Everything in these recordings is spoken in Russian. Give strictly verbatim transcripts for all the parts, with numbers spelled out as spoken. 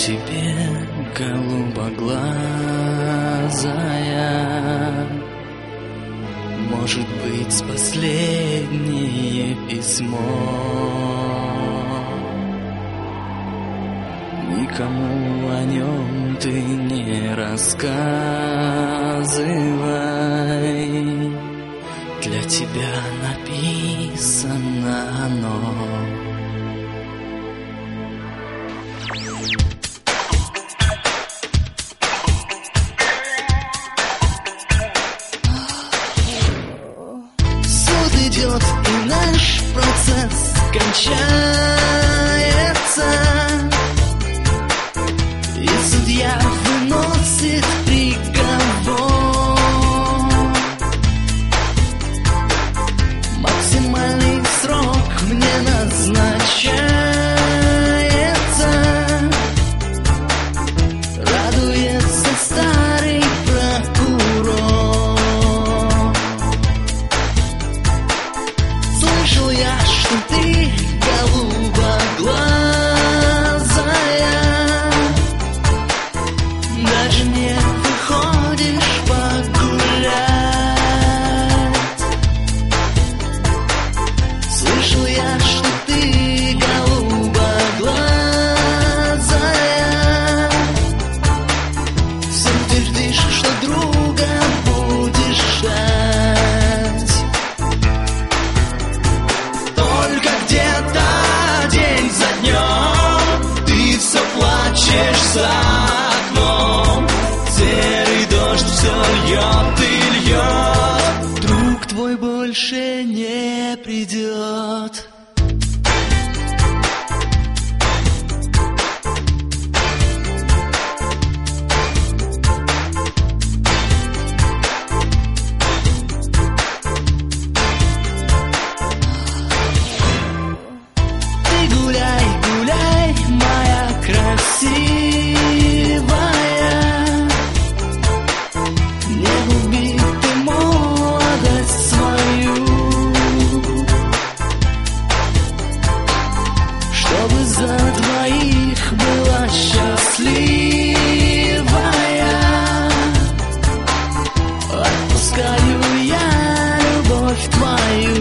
тебе, голубоглазая, может быть, последнее письмо. Никому о нем ты не рассказывай, для тебя написано оно. Суд идет, и наш процесс кончается, и судья выносит приговор. Максимальный срок мне назначается, радуется старый прокурор. Слышал я, что ты голубоглазая, даже не выходишь погулять. Слышал я, что ты голубоглазая, всем твердишь, что друга будешь ждать. Только где-то день за днем ты все плачешь за окном. Серый дождь все льет и льет, друг твой больше не придет. Ты гуляй, гуляй, моя красивая, не губи ты молодость свою, чтобы за двоих была счастливая. Отпускаю я любовь твою.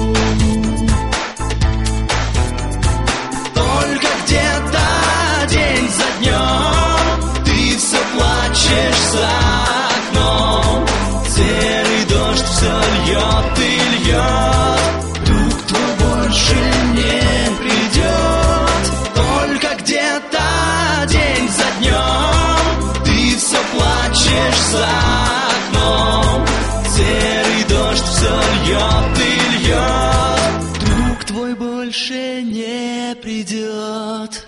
Только где-то день за днем ты все плачешь за окном. Серый дождь все льет и льет, друг твой больше не придет. Только где-то день за днем ты все плачешь за окном. Серый дождь все льет и льет, друг твой больше не придет.